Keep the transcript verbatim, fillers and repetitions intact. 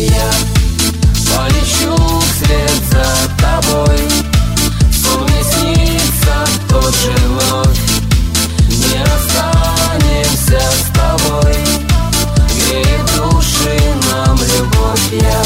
Я полечу вслед за тобой. Сон мне снится тот же вновь. Не расстанемся с тобой. Греет души нам любовь. Я